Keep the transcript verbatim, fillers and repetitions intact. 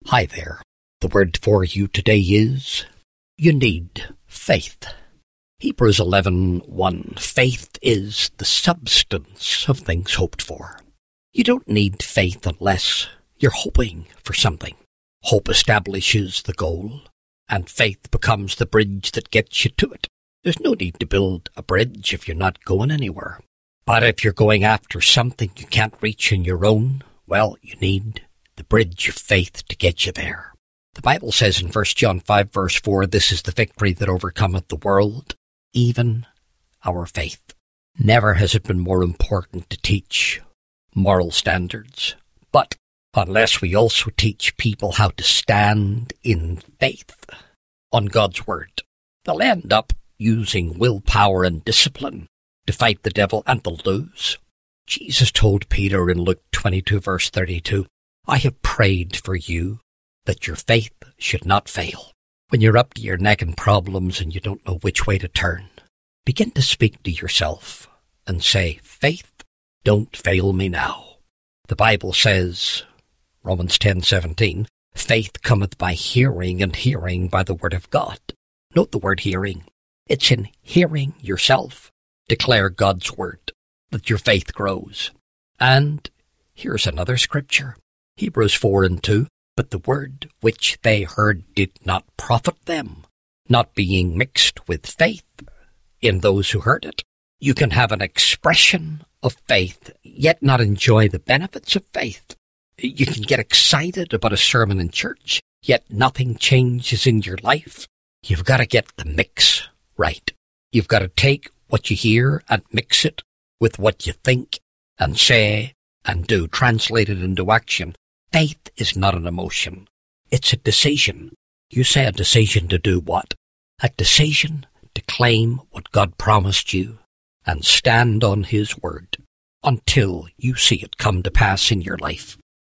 Hi there. The word for you today is, you need faith. Hebrews eleven one. Faith is the substance of things hoped for. You don't need faith unless you're hoping for something. Hope establishes the goal, and faith becomes the bridge that gets you to it. There's no need to build a bridge if you're not going anywhere. But if you're going after something you can't reach on your own, well, you need the bridge of faith to get you there. The Bible says in First John five verse four, this is the victory that overcometh the world, even our faith. Never has it been more important to teach moral standards. But unless we also teach people how to stand in faith on God's word, they'll end up using willpower and discipline to fight the devil, and they'll lose. Jesus told Peter in Luke twenty-two verse thirty-two, I have prayed for you that your faith should not fail. When you're up to your neck in problems and you don't know which way to turn, begin to speak to yourself and say, faith, don't fail me now. The Bible says, Romans ten seventeen, faith cometh by hearing, and hearing by the word of God. Note the word hearing. It's in hearing yourself declare God's word that your faith grows. And here's another scripture. Hebrews four and two, but the word which they heard did not profit them, not being mixed with faith in those who heard it. You can have an expression of faith, yet not enjoy the benefits of faith. You can get excited about a sermon in church, yet nothing changes in your life. You've got to get the mix right. You've got to take what you hear and mix it with what you think and say and do, translate it into action. Faith is not an emotion. It's a decision. You say a decision to do what? A decision to claim what God promised you and stand on His word until you see it come to pass in your life.